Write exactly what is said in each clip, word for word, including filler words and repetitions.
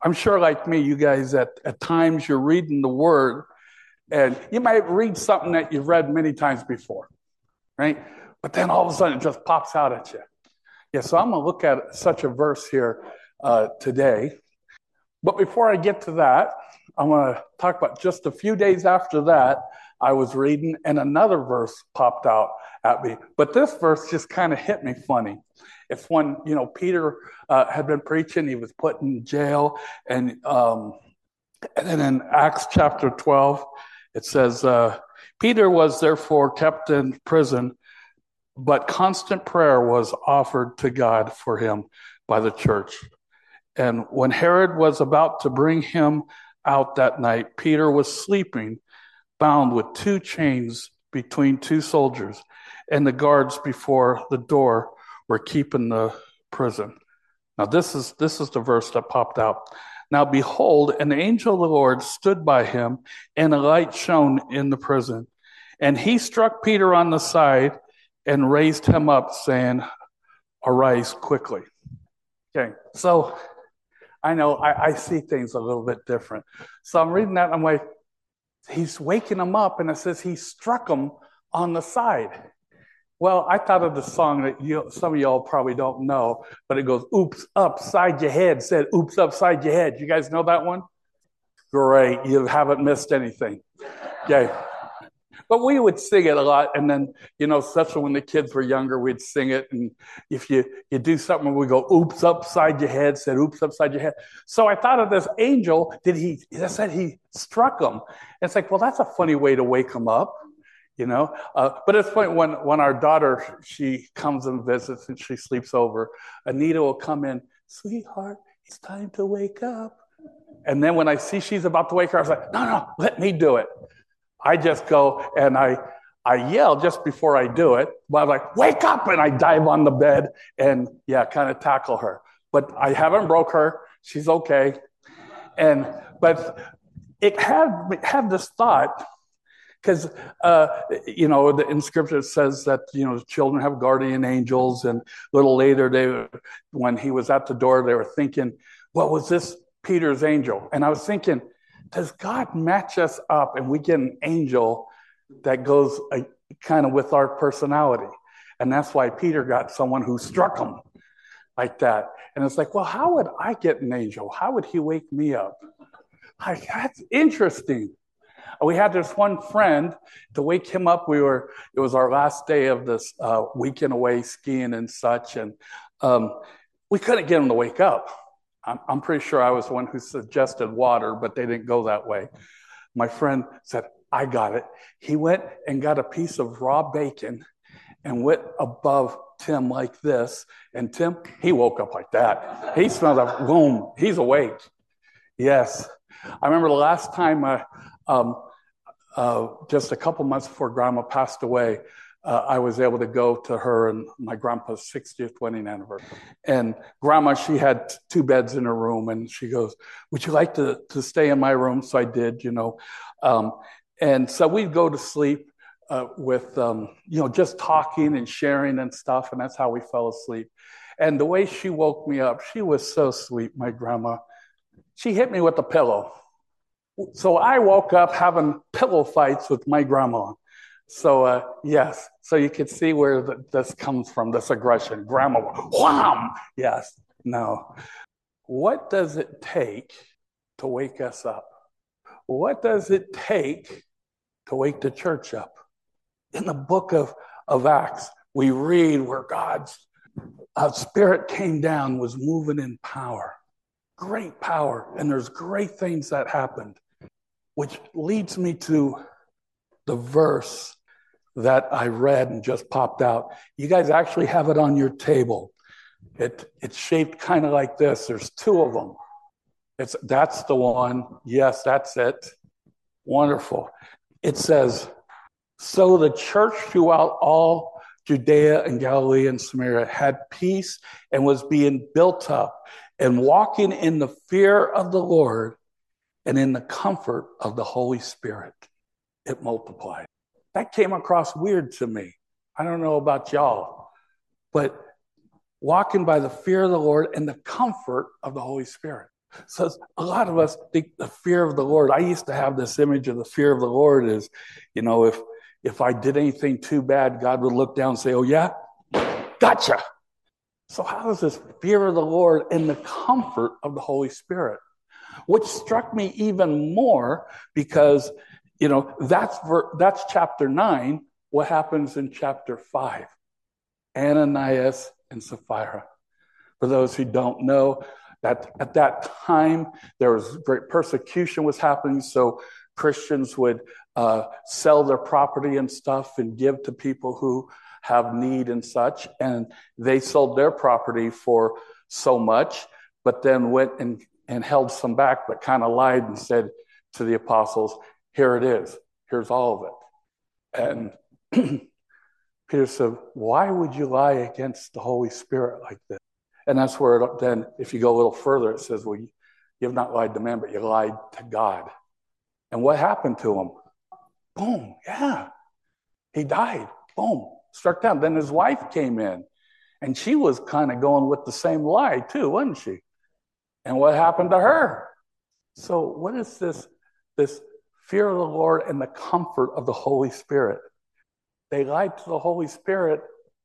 I'm sure, like me, you guys at, at times you're reading the word and you might read something that you've read many times before, right? But then all of a sudden it just pops out at you. Yeah, so I'm going to look at such a verse here uh, today. But before I get to that, I'm going to talk about just a few days after that, I was reading and another verse popped out at me. But this verse just kind of hit me funny. It's when, you know, Peter uh, had been preaching, he was put in jail. And, um, and then in Acts chapter twelve, it says, uh, Peter was therefore kept in prison, but constant prayer was offered to God for him by the church. And when Herod was about to bring him out that night, Peter was sleeping, bound with two chains between two soldiers, and the guards before the door were keeping the prison. Now this is this is the verse that popped out. Now behold, an angel of the Lord stood by him, and a light shone in the prison. And he struck Peter on the side and raised him up, saying, arise quickly. Okay, so I know I, I see things a little bit different. So I'm reading that, and I'm like, he's waking him up, and it says he struck him on the side. Well, I thought of the song that you, some of y'all probably don't know, but it goes, oops, upside your head, said, oops, upside your head. You guys know that one? Great, you haven't missed anything. Okay. But we would sing it a lot, and then, you know, especially when the kids were younger, we'd sing it, and if you, you do something, we go, oops, upside your head, said, oops, upside your head. So I thought of this angel, did he, that said he struck him. And it's like, well, that's a funny way to wake him up, you know? Uh, but it's funny, when, when our daughter, she comes and visits, and she sleeps over, Anita will come in, sweetheart, it's time to wake up. And then when I see she's about to wake her, I was like, no, no, let me do it. I just go and I I yell just before I do it. But I'm like, wake up! And I dive on the bed and, yeah, kind of tackle her. But I haven't broke her. She's okay. And but it had, it had this thought, because, uh, you know, in Scripture it says that, you know, children have guardian angels. And a little later, they, when he was at the door, they were thinking, well, was this Peter's angel? And I was thinking, does God match us up and we get an angel that goes uh, kind of with our personality? And that's why Peter got someone who struck him like that. And it's like, well, how would I get an angel? How would he wake me up? Like, that's interesting. We had this one friend to wake him up. We were, it was our last day of this uh, weekend away skiing and such. And um, we couldn't get him to wake up. I'm pretty sure I was the one who suggested water, but they didn't go that way. My friend said, I got it. He went and got a piece of raw bacon and went above Tim like this. And Tim, he woke up like that. He smelled like, boom, he's awake. Yes. I remember the last time, uh, um, uh, just a couple months before Grandma passed away, Uh, I was able to go to her and my grandpa's sixtieth wedding anniversary. And Grandma, she had t- two beds in her room, and she goes, would you like to, to stay in my room? So I did, you know. Um, and so we'd go to sleep uh, with, um, you know, just talking and sharing and stuff, and that's how we fell asleep. And the way she woke me up, she was so sweet, my grandma. She hit me with a pillow. So I woke up having pillow fights with my grandma. So, uh, yes, so you can see where the, this comes from, this aggression. Grandma, wham! Yes, no. What does it take to wake us up? What does it take to wake the church up? In the book of, of Acts, we read where God's uh, Spirit came down, was moving in power, great power, and there's great things that happened, which leads me to the verse that I read and just popped out. You guys actually have it on your table. It it's shaped kind of like this. There's two of them. It's that's the one. Yes, that's it. Wonderful. It says, so the church throughout all Judea and Galilee and Samaria had peace and was being built up and walking in the fear of the Lord and in the comfort of the Holy Spirit. It multiplied. That came across weird to me. I don't know about y'all, but walking by the fear of the Lord and the comfort of the Holy Spirit. So a lot of us think the fear of the Lord. I used to have this image of the fear of the Lord is, you know, if if I did anything too bad, God would look down and say, "Oh yeah, gotcha." So how does this fear of the Lord and the comfort of the Holy Spirit, which struck me even more because, you know, that's that's chapter nine. What happens in chapter five? Ananias and Sapphira. For those who don't know, that at that time there was great persecution was happening, so Christians would uh, sell their property and stuff and give to people who have need and such, and they sold their property for so much, but then went and, and held some back, but kind of lied and said to the apostles, "Here it is, here's all of it." And Peter said, "Why would you lie against the Holy Spirit like this?" And that's where it, then, if you go a little further, it says, well, you, you have not lied to man, but you lied to God. And what happened to him? Boom, yeah. He died. Boom, struck down. Then his wife came in, and she was kind of going with the same lie too, wasn't she? And what happened to her? So what is this, this fear of the Lord and the comfort of the Holy Spirit? They lied to the Holy Spirit,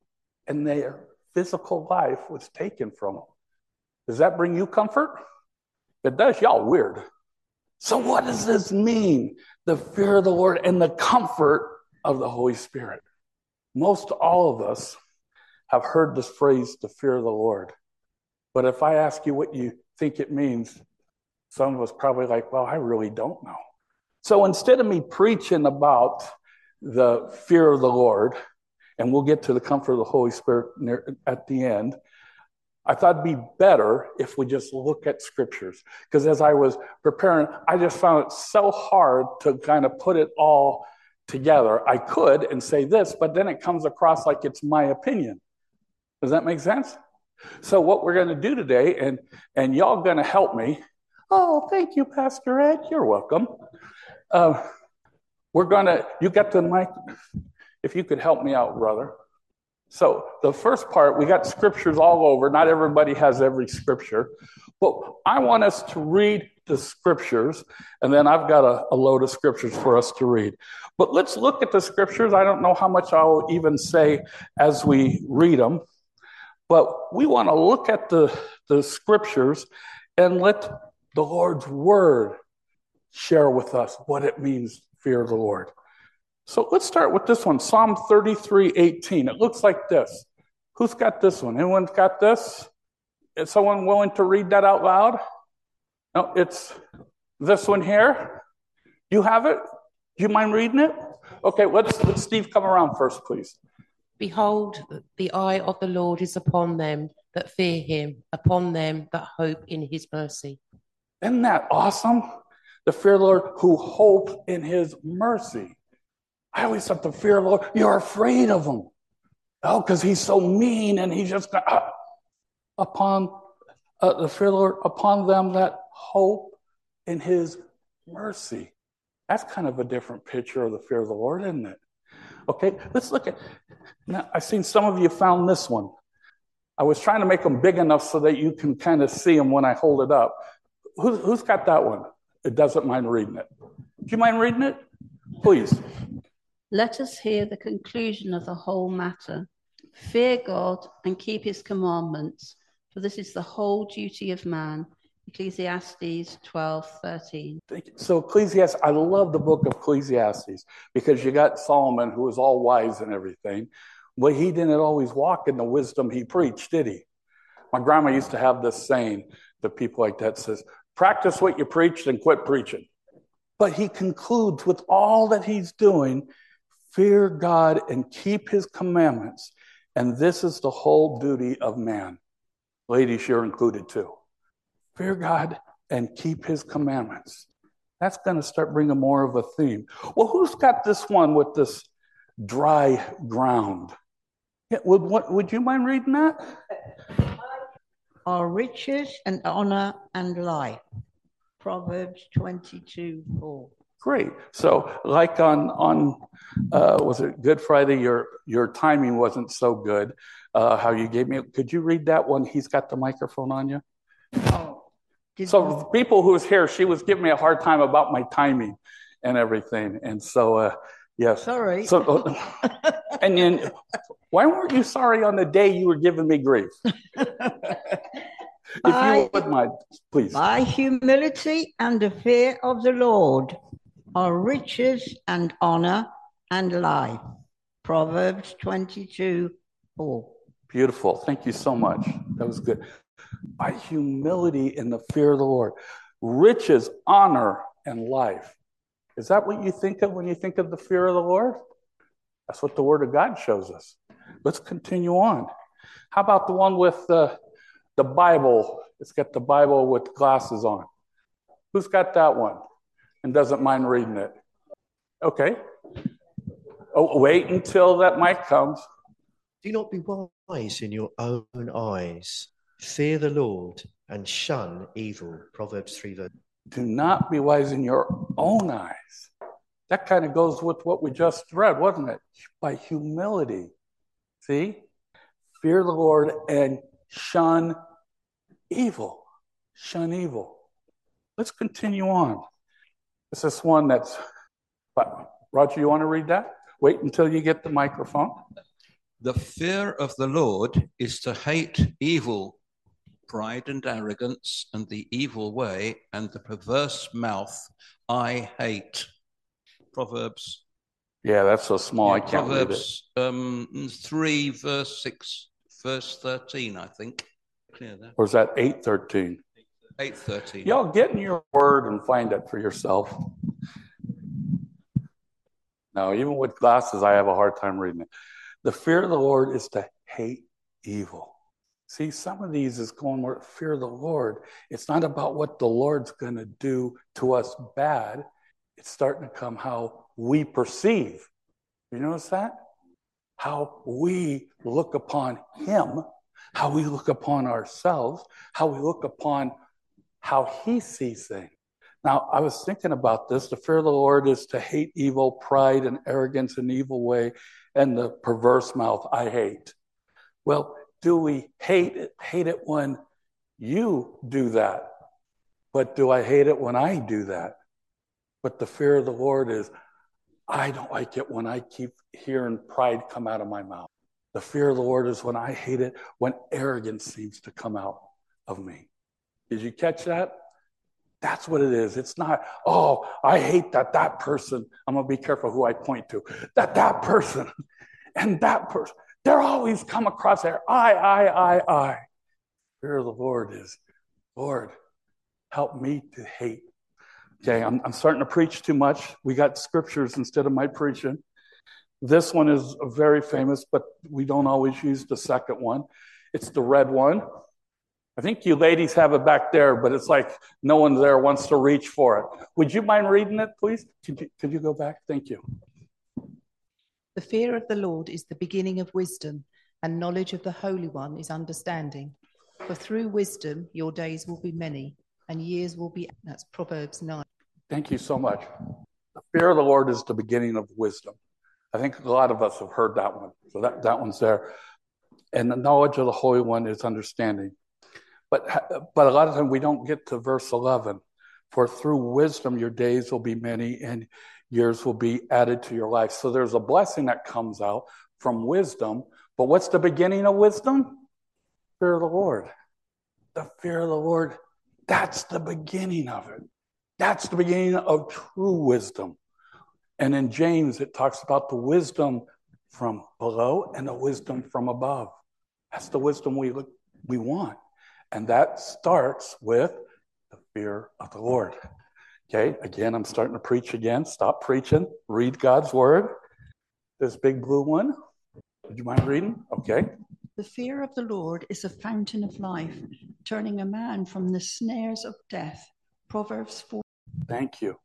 and their physical life was taken from them. Does that bring you comfort? If it does, y'all weird. So what does this mean? The fear of the Lord and the comfort of the Holy Spirit. Most all of us have heard this phrase, the fear of the Lord. But if I ask you what you think it means, some of us probably like, well, I really don't know. So instead of me preaching about the fear of the Lord, and we'll get to the comfort of the Holy Spirit near, at the end, I thought it'd be better if we just look at scriptures. Because as I was preparing, I just found it so hard to kind of put it all together. I could and say this, but then it comes across like it's my opinion. Does that make sense? So what we're going to do today, and, and y'all going to help me. Oh, thank you, Pastor Ed. You're welcome. Uh, we're going to, you got the mic? If you could help me out, brother. So the first part, we got scriptures all over. Not everybody has every scripture. But I want us to read the scriptures, and then I've got a, a load of scriptures for us to read. But let's look at the scriptures. I don't know how much I'll even say as we read them. But we want to look at the, the scriptures and let the Lord's word share with us what it means, fear of the Lord. So let's start with this one, Psalm thirty-three eighteen. It looks like this. Who's got this one? Anyone's got this? Is someone willing to read that out loud? No, it's this one here. You have it? Do you mind reading it? Okay, let's let Steve come around first, please. Behold, the eye of the Lord is upon them that fear him, upon them that hope in his mercy. Isn't that awesome? The fear of the Lord who hope in his mercy. I always thought the fear of the Lord, you're afraid of him. Oh, because he's so mean and he's just uh, upon uh, the fear of the Lord, upon them that hope in his mercy. That's kind of a different picture of the fear of the Lord, isn't it? Okay, let's look at, now I've seen some of you found this one. I was trying to make them big enough so that you can kind of see them when I hold it up. Who, who's got that one? It doesn't mind reading it. Do you mind reading it? Please. Let us hear the conclusion of the whole matter. Fear God and keep his commandments, for this is the whole duty of man. Ecclesiastes twelve thirteen. So Ecclesiastes, I love the book of Ecclesiastes because you got Solomon who was all wise and everything. But he didn't always walk in the wisdom he preached, did he? My grandma used to have this saying to people like that, says, practice what you preach and quit preaching. But he concludes with all that he's doing, fear God and keep his commandments. And this is the whole duty of man. Ladies, you're included too. Fear God and keep his commandments. That's going to start bringing more of a theme. Well, who's got this one with this dry ground? Yeah, would, what, would you mind reading that? Are riches and honor and life. Proverbs twenty-two four. Great. So like on, on uh, was it Good Friday, your your timing wasn't so good, uh, how you gave me. Could you read that one? He's got the microphone on you. Oh, Did So the people who was here, she was giving me a hard time about my timing and everything. And so, uh, yes. Sorry. So, and then, why weren't you sorry on the day you were giving me grief? If By- you would mind, please. By humility and the fear of the Lord are riches and honor and life. Proverbs twenty-two, four. Beautiful. Thank you so much. That was good. By humility and the fear of the Lord, riches, honor, and life. Is that what you think of when you think of the fear of the Lord? That's what the Word of God shows us. Let's continue on. How about the one with the, the Bible? It's got the Bible with glasses on. Who's got that one and doesn't mind reading it? Okay. Oh, wait until that mic comes. Do not be wise in your own eyes. Fear the Lord and shun evil. Proverbs three, verse. Do not be wise in your own eyes. That kind of goes with what we just read, wasn't it? By humility. See? Fear the Lord and shun evil. Shun evil. Let's continue on. This is one that's, but Roger, you want to read that? Wait until you get the microphone. The fear of the Lord is to hate evil, pride and arrogance, and the evil way, and the perverse mouth I hate. Proverbs. Yeah, that's so small, yeah, I can't Proverbs um, three, verse six, verse thirteen, I think. Clear that. Or is that eight thirteen? eight thirteen. Y'all get in your word and find it for yourself. No, even with glasses, I have a hard time reading it. The fear of the Lord is to hate evil. See, some of these is going where fear of the Lord. It's not about what the Lord's going to do to us bad. It's starting to come how we perceive. You notice that? How we look upon Him, how we look upon ourselves, how we look upon how He sees things. Now, I was thinking about this. The fear of the Lord is to hate evil, pride and arrogance and evil way, and the perverse mouth I hate. Well, do we hate it, hate it when you do that? But do I hate it when I do that? But the fear of the Lord is, I don't like it when I keep hearing pride come out of my mouth. The fear of the Lord is when I hate it, when arrogance seems to come out of me. Did you catch that? That's what it is. It's not, oh, I hate that that person. I'm going to be careful who I point to. That that person and that person. They're always come across there. I, I, I, I. Fear of the Lord is, Lord, help me to hate. Okay, I'm, I'm starting to preach too much. We got scriptures instead of my preaching. This one is very famous, but we don't always use the second one. It's the red one. I think you ladies have it back there, but it's like no one there wants to reach for it. Would you mind reading it, please? Could you, could you go back? Thank you. The fear of the Lord is the beginning of wisdom, and knowledge of the Holy One is understanding. For through wisdom your days will be many, and years will be... That's Proverbs nine. Thank you so much. The fear of the Lord is the beginning of wisdom. I think a lot of us have heard that one. So that, that one's there. And the knowledge of the Holy One is understanding. But, but a lot of times we don't get to verse eleven. For through wisdom your days will be many and years will be added to your life. So there's a blessing that comes out from wisdom. But what's the beginning of wisdom? Fear of the Lord. The fear of the Lord, that's the beginning of it. That's the beginning of true wisdom. And in James, it talks about the wisdom from below and the wisdom from above. That's the wisdom we look, we want. And that starts with the fear of the Lord. Okay, again, I'm starting to preach again. Stop preaching. Read God's word. This big blue one. Would you mind reading? Okay. The fear of the Lord is a fountain of life, turning a man from the snares of death. Proverbs four. Thank you.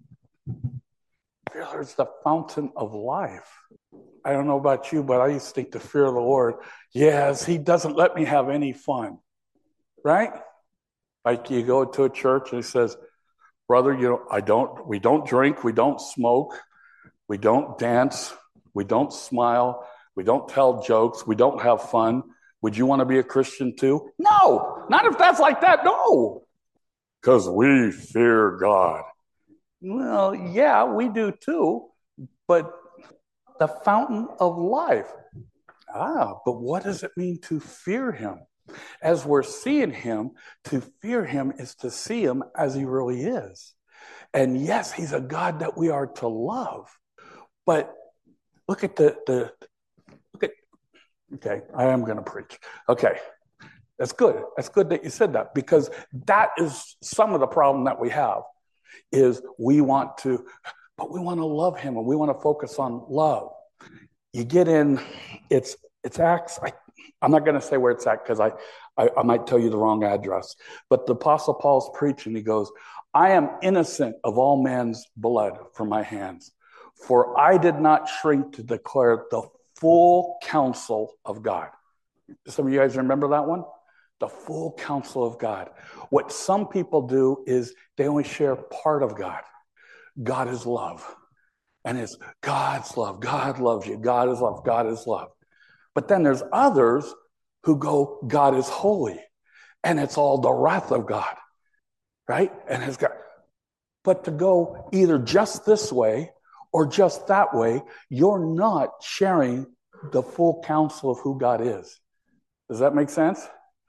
Fear is the fountain of life. I don't know about you, but I used to think the fear of the Lord, yes, He doesn't let me have any fun. Right? Like you go to a church and He says, brother, you know, I don't, we don't drink, we don't smoke, we don't dance, we don't smile, we don't tell jokes, we don't have fun. Would you want to be a Christian too? No, not if that's like that, no. because we fear God. Well, yeah, we do too, but the fountain of life. Ah, but what does it mean to fear him? As we're seeing him, to fear him is to see him as he really is. And yes, he's a God that we are to love. But look at the, the look at, okay, I am going to preach. Okay, that's good. That's good that you said that, because that is some of the problem that we have is we want to, but we want to love him and we want to focus on love. You get in, it's it's Acts. I, I'm not going to say where it's at because I, I, I might tell you the wrong address. But the Apostle Paul's preaching. He goes, I am innocent of all man's blood from my hands, for I did not shrink to declare the full counsel of God. Some of you guys remember that one? The full counsel of God. What some people do is they only share part of God. God is love. And it's God's love. God loves you. God is love. God is love. But then there's others who go, God is holy. And it's all the wrath of God. Right? And it's got, but to go either just this way or just that way, you're not sharing the full counsel of who God is. Does that make sense?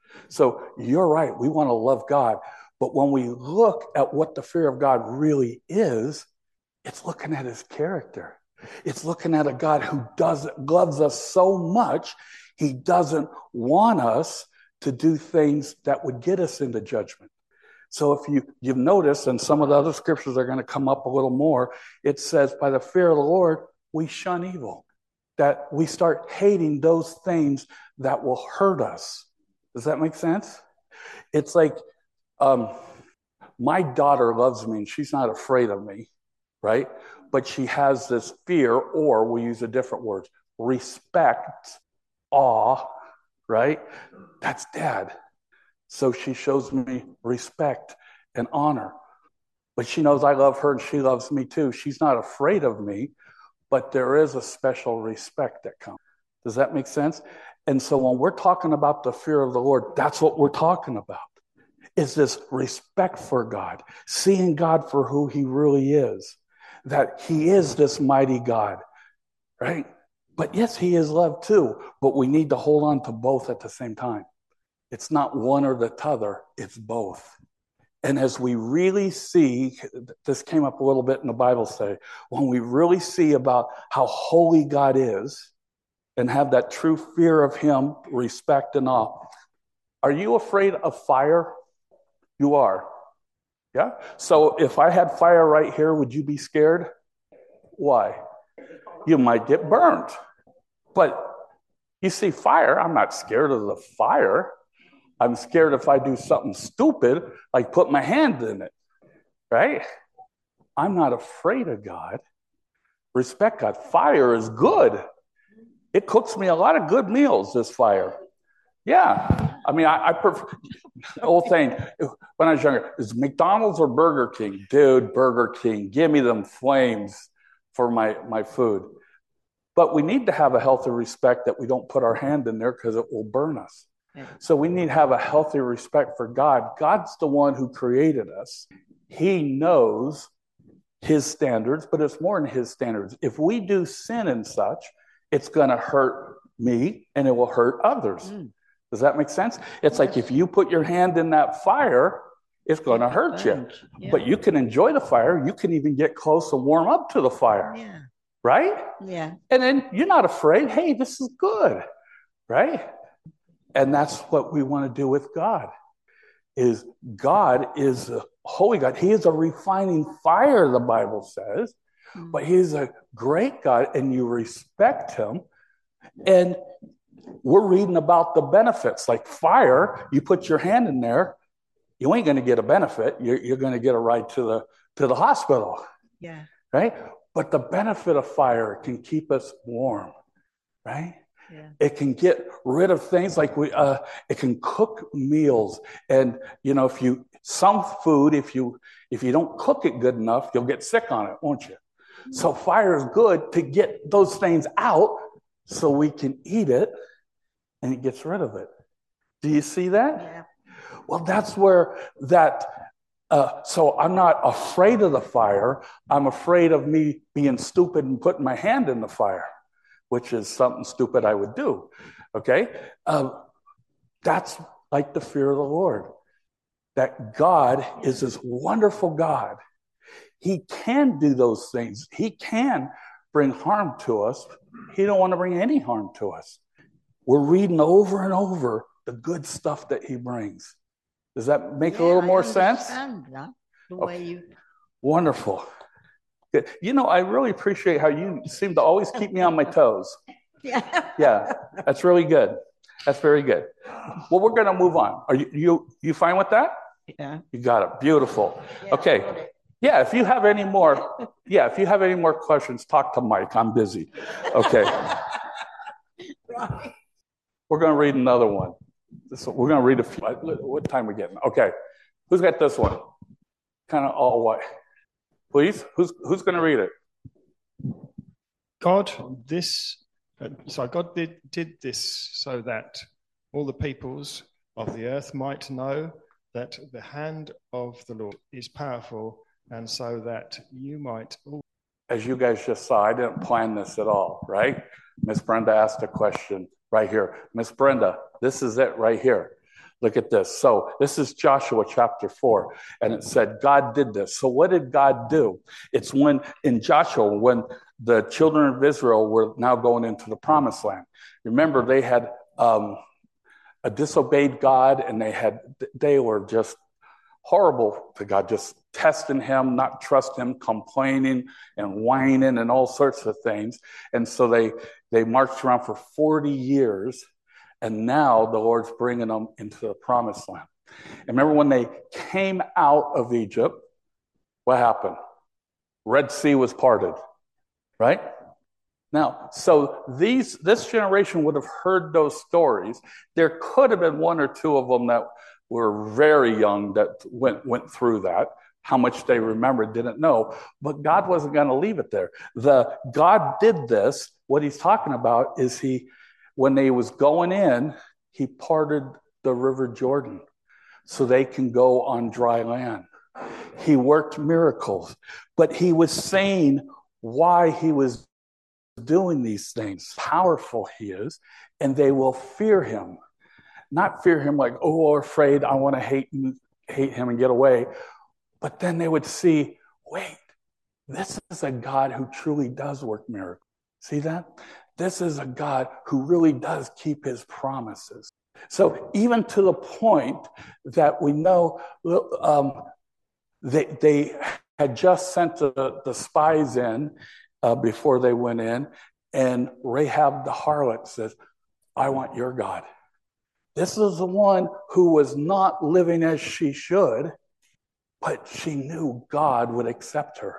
So you're right. We want to love God. But when we look at what the fear of God really is, it's looking at his character. It's looking at a God who does loves us so much, he doesn't want us to do things that would get us into judgment. So if you, you've noticed, and some of the other scriptures are going to come up a little more, it says, by the fear of the Lord, we shun evil. That we start hating those things that will hurt us. Does that make sense? It's like, um, my daughter loves me and she's not afraid of me. Right? But she has this fear, or we use a different word, respect, awe, right? That's dad. So she shows me respect and honor. But she knows I love her and she loves me too. She's not afraid of me, but there is a special respect that comes. Does that make sense? And so when we're talking about the fear of the Lord, that's what we're talking about. Is this respect for God, seeing God for who he really is. That he is this mighty God, right? But yes, he is love too, but we need to hold on to both at the same time. It's not one or the other, it's both. And as we really see, this came up a little bit in the Bible study, when we really see about how holy God is and have that true fear of him, respect and awe. Are you afraid of fire? You are. Yeah. So if I had fire right here, would you be scared? Why? You might get burned. But you see fire, I'm not scared of the fire. I'm scared if I do something stupid, like put my hand in it. Right? I'm not afraid of God. Respect God. Fire is good. It cooks me a lot of good meals, this fire. Yeah. I mean, I, I prefer, the old saying, when I was younger, is McDonald's or Burger King? Dude, Burger King. Give me them flames for my, my food. But we need to have a healthy respect that we don't put our hand in there because it will burn us. Yeah. So we need to have a healthy respect for God. God's the one who created us. He knows his standards, but it's more than his standards. If we do sin and such, it's going to hurt me and it will hurt others. Mm. Does that make sense? It's yes. Like if you put your hand in that fire, it's going to hurt you. Yeah. But you can enjoy the fire. You can even get close and warm up to the fire. Yeah. Right? Yeah. And then you're not afraid. Hey, this is good. Right? And that's what we want to do with God. Is God is a holy God. He is a refining fire, the Bible says. Mm. But he's a great God, and you respect him. And we're reading about the benefits. Like fire, you put your hand in there, you ain't going to get a benefit. You're, you're going to get a ride to the to the hospital. Yeah. Right? But the benefit of fire can keep us warm. Right? Yeah. It can get rid of things like we. Uh, it can cook meals, and you know, if you some food, if you if you don't cook it good enough, you'll get sick on it, won't you? Mm-hmm. So fire is good to get those things out, so we can eat it, and it gets rid of it. Do you see that? Yeah. Well, that's where that Uh, so I'm not afraid of the fire. I'm afraid of me being stupid and putting my hand in the fire, which is something stupid I would do. Okay? Uh, that's like the fear of the Lord. That God is this wonderful God. He can do those things. He can bring harm to us. He don't want to bring any harm to us. We're reading over and over the good stuff that he brings. Does that make Yeah, a little I more sense? understand that, the Okay. way you. Wonderful. Good. You know, I really appreciate how you seem to always keep me on my toes. Yeah. Yeah, that's really good. That's very good. Well, we're going to move on. Are you, you you fine with that? Yeah. You got it. Beautiful. Yeah, Okay. got it. Yeah, if you have any more, yeah, if you have any more questions, talk to Mike. I'm busy. Okay. Right. We're going to read another one. This, we're going to read a few. What time are we getting? Okay. Who's got this one? Kind of all white. Please? Who's who's going to read it? God, this, uh, so God did, did this so that all the peoples of the earth might know that the hand of the Lord is powerful, and so that you might all. As you guys just saw, I didn't plan this at all, right? Miss Brenda asked a question right here. Miss Brenda, this is it right here. Look at this. So this is Joshua chapter four, and it said God did this. So what did God do? It's when in Joshua, when the children of Israel were now going into the promised land. Remember, they had um, a disobeyed God, and they had they were just horrible to God, just testing him, not trusting him, complaining and whining and all sorts of things. And so they they marched around for forty years. And now the Lord's bringing them into the promised land. And remember when they came out of Egypt, what happened? Red Sea was parted, right? Now, so these this generation would have heard those stories. There could have been one or two of them that were very young that went, went through that. How much they remembered, didn't know. But God wasn't going to leave it there. The God did this. What he's talking about is he when they was going in, he parted the river Jordan so they can go on dry land. He worked miracles, but he was saying why he was doing these things. Powerful he is, and they will fear him. Not fear him like, oh, we're afraid, I want to hate, hate him and get away. But then they would see, wait, this is a God who truly does work miracles. See that? This is a God who really does keep his promises. So even to the point that we know um, they, they had just sent the, the spies in uh, before they went in, and Rahab the harlot says, I want your God. This is the one who was not living as she should, but she knew God would accept her.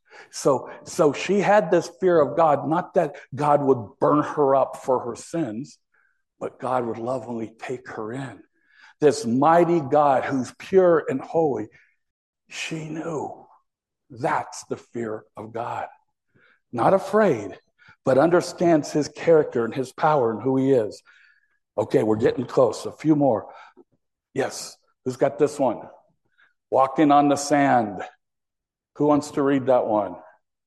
So, so she had this fear of God, not that God would burn her up for her sins, but God would lovingly take her in. This mighty God who's pure and holy, she knew that's the fear of God. Not afraid, but understands his character and his power and who he is. Okay, we're getting close. A few more. Yes, who's got this one? Walking on the sand. Who wants to read that one?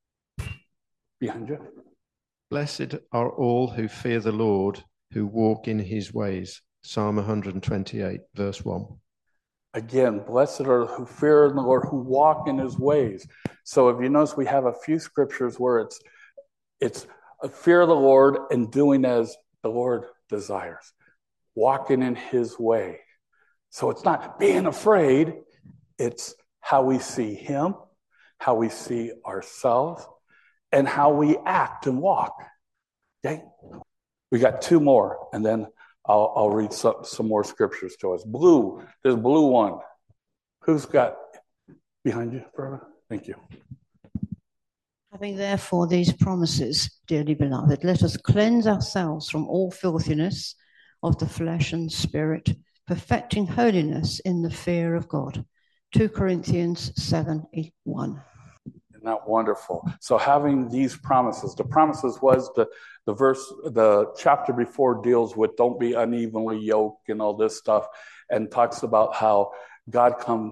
Behind you. Blessed are all who fear the Lord, who walk in his ways. Psalm one twenty-eight, verse one. Again, blessed are who fear the Lord, who walk in his ways. So if you notice, we have a few scriptures where it's it's a fear of the Lord and doing as the Lord desires, walking in his way. So it's not being afraid, it's how we see him, how we see ourselves, and how we act and walk. Okay? We got two more, and then I'll, I'll read some, some more scriptures to us. Blue, there's blue one. Who's got behind you, brother? Thank you. Having therefore these promises, dearly beloved, let us cleanse ourselves from all filthiness of the flesh and spirit, perfecting holiness in the fear of God. Second Corinthians seven, one. Isn't that wonderful? So having these promises, the promises was the, the verse, the chapter before deals with don't be unevenly yoked and all this stuff, and talks about how God come,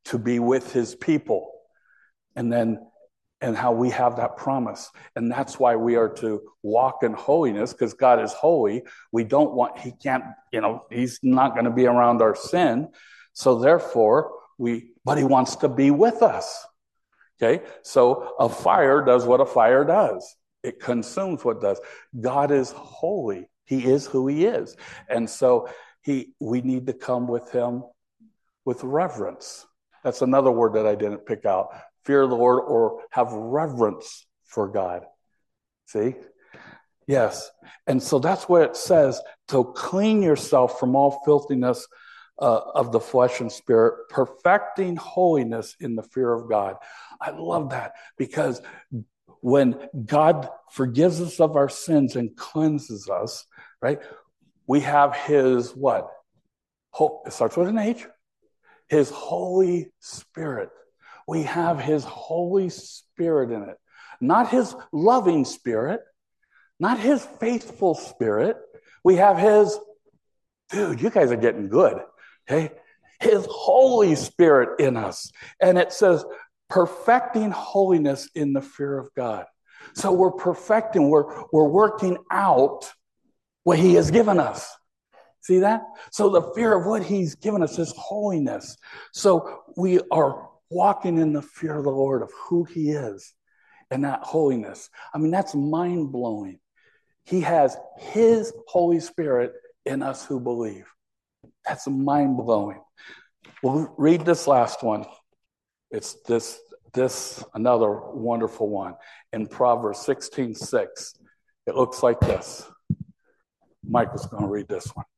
to be with his people. And then, and how we have that promise. And that's why we are to walk in holiness, because God is holy. We don't want, he can't, you know, he's not going to be around our sin. So therefore, we, but he wants to be with us. Okay. So a fire does what a fire does. It consumes what it does. God is holy. He is who he is. And so he, we need to come with him with reverence. That's another word that I didn't pick out. Fear the Lord, or have reverence for God. See? Yes. And so that's what it says, to clean yourself from all filthiness uh, of the flesh and spirit, perfecting holiness in the fear of God. I love that, because when God forgives us of our sins and cleanses us, right, we have his what? It starts with an H. His Holy Spirit. We have his Holy Spirit in it. Not his loving spirit, not his faithful spirit. We have his, dude, you guys are getting good, okay? His Holy Spirit in us. And it says, perfecting holiness in the fear of God. So we're perfecting, we're, we're working out what he has given us. See that? So the fear of what he's given us is holiness. So we are walking in the fear of the Lord, of who he is and that holiness. I mean, that's mind-blowing. He has his Holy Spirit in us who believe. That's mind-blowing. We'll read this last one. It's this, this another wonderful one. In Proverbs sixteen six, it looks like this. Michael's going to read this one.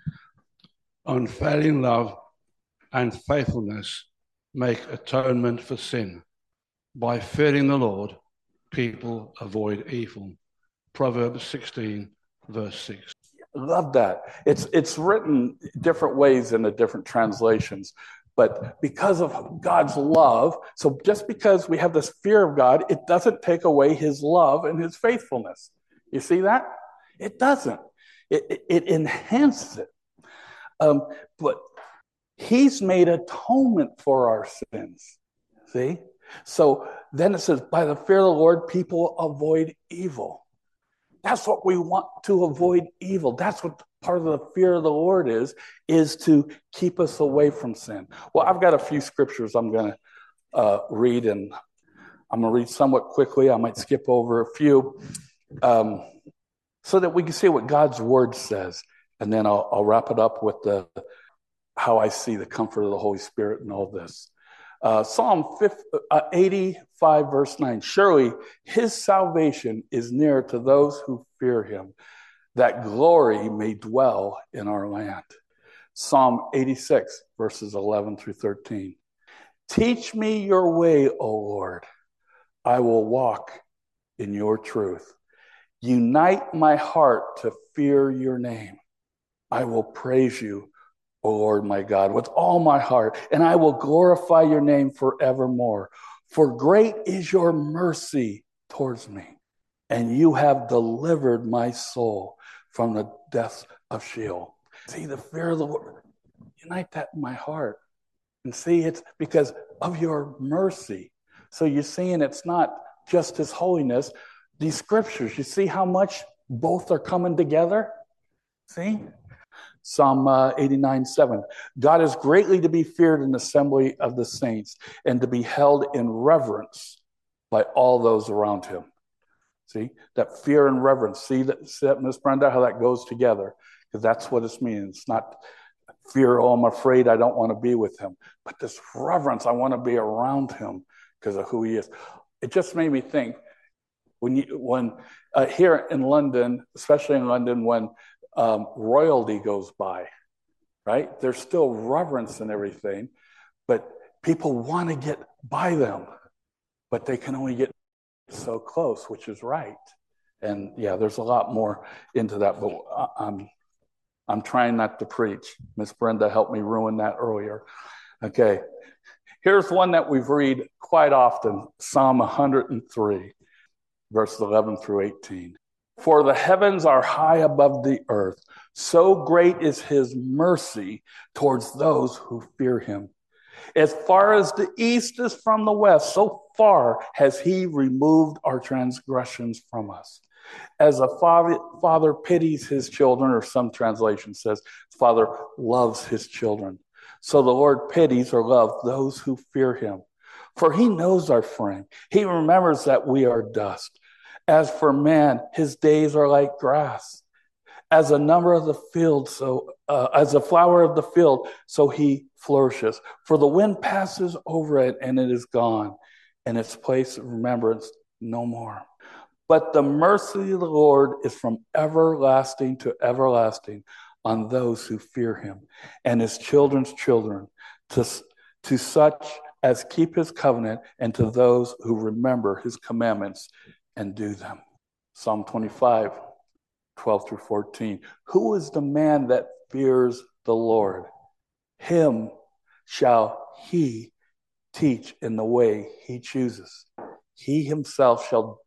Unfailing love and faithfulness make atonement for sin. By fearing the Lord, people avoid evil. Proverbs sixteen, verse six. Love that. It's it's written different ways in the different translations, but because of God's love, so just because we have this fear of God, it doesn't take away his love and his faithfulness. You see that? It doesn't. It, it, it enhances it. Um, but he's made atonement for our sins. See? So then it says, by the fear of the Lord, people avoid evil. That's what we want, to avoid evil. That's what part of the fear of the Lord is, is to keep us away from sin. Well, I've got a few scriptures I'm going to uh, read, and I'm going to read somewhat quickly. I might skip over a few um, so that we can see what God's word says. And then I'll, I'll wrap it up with the how I see the comfort of the Holy Spirit in all this. Uh, Psalm eighty-five, verse nine. Surely his salvation is near to those who fear him, that glory may dwell in our land. Psalm eighty-six, verses eleven through thirteen. Teach me your way, O Lord. I will walk in your truth. Unite my heart to fear your name. I will praise you, O Lord my God, with all my heart, and I will glorify your name forevermore. For great is your mercy towards me, and you have delivered my soul from the depths of Sheol. See, the fear of the Lord, unite that in my heart. And see, it's because of your mercy. So you're seeing it's not just his holiness. These scriptures, you see how much both are coming together? See? Psalm uh, eighty-nine, seven. God is greatly to be feared in the assembly of the saints and to be held in reverence by all those around him. See? That fear and reverence. See that, see that, Miss Brenda, how that goes together? Because that's what it means. It's not fear, oh, I'm afraid I don't want to be with him. But this reverence, I want to be around him because of who he is. It just made me think, when you, when uh, here in London, especially in London, when Um, royalty goes by, right? There's still reverence and everything, but people want to get by them, but they can only get so close, which is right. And yeah, there's a lot more into that, but I'm I'm trying not to preach. Miss Brenda helped me ruin that earlier. Okay, here's one that we've read quite often, Psalm one hundred three, verses eleven through eighteen. For the heavens are high above the earth, so great is his mercy towards those who fear him. As far as the east is from the west, so far has he removed our transgressions from us. As a father, father pities his children, or some translation says, father loves his children. So the Lord pities or loves those who fear him. For he knows our frame. He remembers that we are dust. As for man, his days are like grass. As a number of the field, so uh, as a flower of the field, so he flourishes. For the wind passes over it, and it is gone, and its place of remembrance no more. But the mercy of the Lord is from everlasting to everlasting on those who fear him, and his children's children, to, to such as keep his covenant, and to those who remember his commandments and do them. Psalm twenty-five. twelve through fourteen. Who is the man that fears the Lord? Him shall he teach in the way he chooses. He himself shall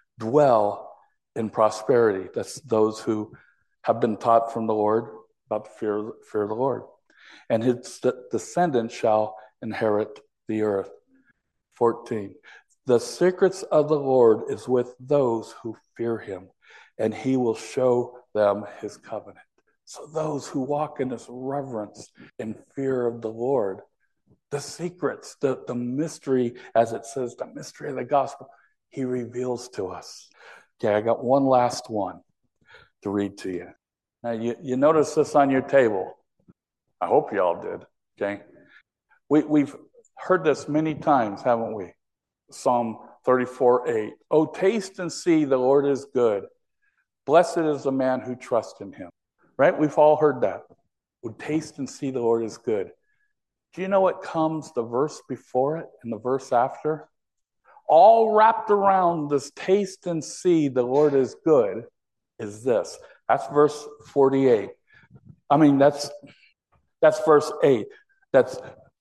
dwell in prosperity. That's those who have been taught from the Lord about the fear, fear of the Lord. And his descendants shall inherit the earth. fourteen. The secrets of the Lord is with those who fear him, and he will show them his covenant. So those who walk in this reverence and fear of the Lord, the secrets, the, the mystery, as it says, the mystery of the gospel, he reveals to us. Okay, I got one last one to read to you. Now, you, you notice this on your table. I hope you all did, okay? We, we've heard this many times, haven't we? Psalm thirty-four eight. Oh, taste and see the Lord is good. Blessed is the man who trusts in him. Right? We've all heard that. Oh, taste and see the Lord is good. Do you know what comes the verse before it and the verse after? All wrapped around this taste and see the Lord is good is this. That's verse forty-eight. I mean, that's that's verse eight. That's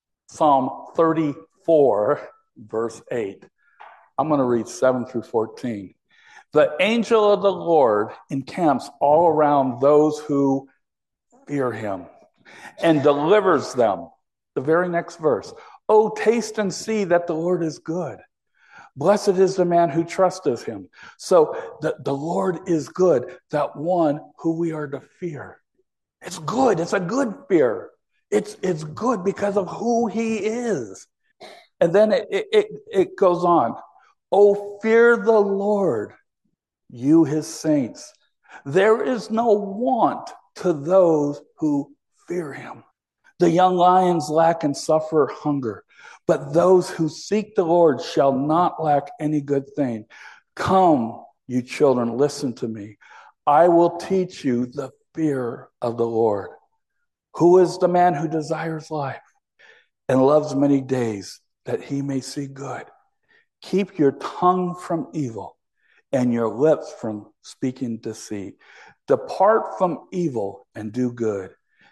Psalm thirty-four, verse eight. I'm going to read seven through fourteen. The angel of the Lord encamps all around those who fear him and delivers them. The very next verse. Oh, taste and see that the Lord is good. Blessed is the man who trusteth him. So the, the Lord is good, that one who we are to fear. It's good. It's a good fear. It's, it's good because of who he is. And then it, it, it goes on. Oh, fear the Lord, you his saints. There is no want to those who fear him. The young lions lack and suffer hunger, but those who seek the Lord shall not lack any good thing. Come, you children, listen to me. I will teach you the fear of the Lord. Who is the man who desires life and loves many days, that he may see good? Keep your tongue from evil and your lips from speaking deceit. Depart from evil and do good.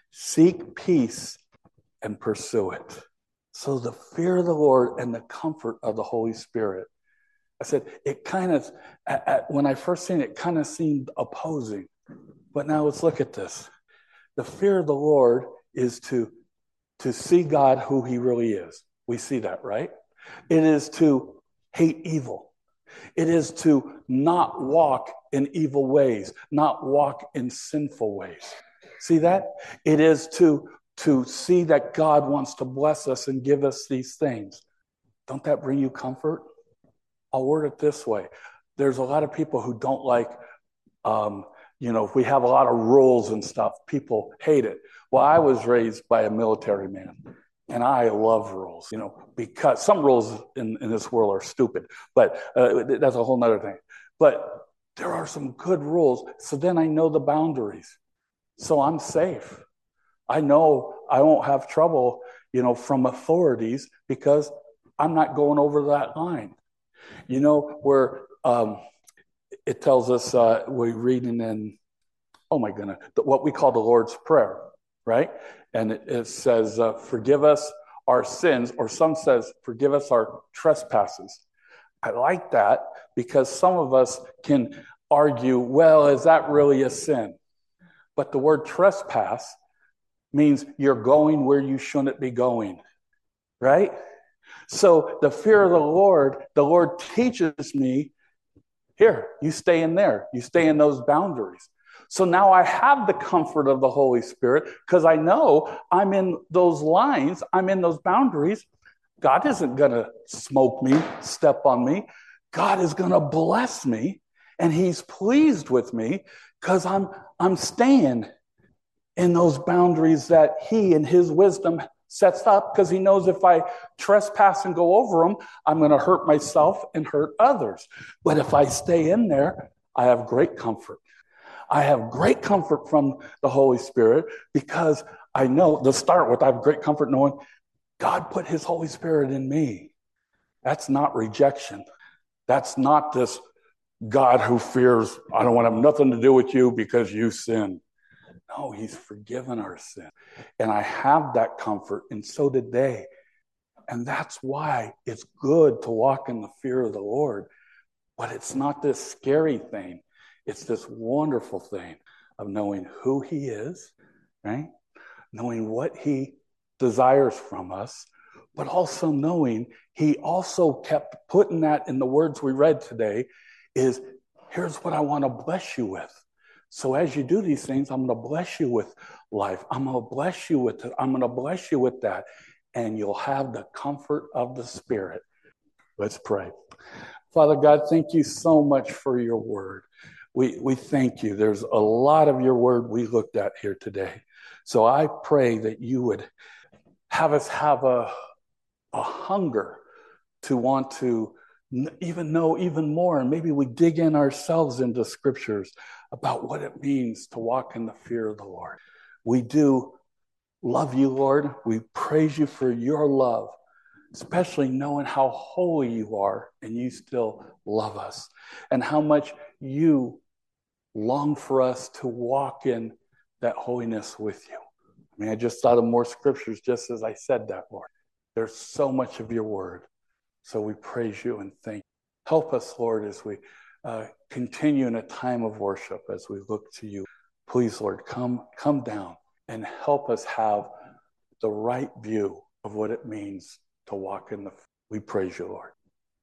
Seek peace and pursue it. So the fear of the Lord and the comfort of the Holy Spirit. I said, it kind of, at, at, when I first seen it, it kind of seemed opposing. But now let's look at this. The fear of the Lord is to, to see God who he really is. We see that, right? It is to hate evil. It is to not walk in evil ways, not walk in sinful ways. See that? It is to, to see that God wants to bless us and give us these things. Don't that bring you comfort? I'll word it this way. There's a lot of people who don't like, um, you know, if we have a lot of rules and stuff, people hate it. Well, I was raised by a military man. And I love rules, you know, because some rules in, in this world are stupid, but uh, that's a whole nother thing. But there are some good rules. So then I know the boundaries. So I'm safe. I know I won't have trouble, you know, from authorities because I'm not going over that line. You know, where um, it tells us, uh, we're reading in, oh my goodness, what we call the Lord's Prayer, right? And it, it says, uh, forgive us our sins, or some says, forgive us our trespasses. I like that because some of us can argue, well, is that really a sin? But the word trespass means you're going where you shouldn't be going, right? So the fear of the Lord, the Lord teaches me, here, you stay in there. You stay in those boundaries. So now I have the comfort of the Holy Spirit because I know I'm in those lines, I'm in those boundaries. God isn't going to smoke me, step on me. God is going to bless me, and he's pleased with me because I'm, I'm staying in those boundaries that he in his wisdom sets up, because he knows if I trespass and go over them, I'm going to hurt myself and hurt others. But if I stay in there, I have great comfort. I have great comfort from the Holy Spirit because I know, to start with, I have great comfort knowing God put his Holy Spirit in me. That's not rejection. That's not this God who fears, I don't want to have nothing to do with you because you sin. No, he's forgiven our sin. And I have that comfort, and so did they. And that's why it's good to walk in the fear of the Lord. But it's not this scary thing. It's this wonderful thing of knowing who he is, right? Knowing what he desires from us, but also knowing he also kept putting that in the words we read today is, here's what I want to bless you with. So as you do these things, I'm going to bless you with life. I'm going to bless you with it. I'm going to bless you with that. And you'll have the comfort of the Spirit. Let's pray. Father God, thank you so much for your word. We, we thank you. There's a lot of your word we looked at here today. So I pray that you would have us have a, a hunger to want to even know even more. And maybe we dig in ourselves into scriptures about what it means to walk in the fear of the Lord. We do love you, Lord. We praise you for your love, especially knowing how holy you are and you still love us, and how much you long for us to walk in that holiness with you. I mean, I just thought of more scriptures just as I said that, Lord. There's so much of your word. So we praise you and thank you. Help us, Lord, as we uh, continue in a time of worship, as we look to you. Please, Lord, come, come down and help us have the right view of what it means to walk in the. We praise you, Lord.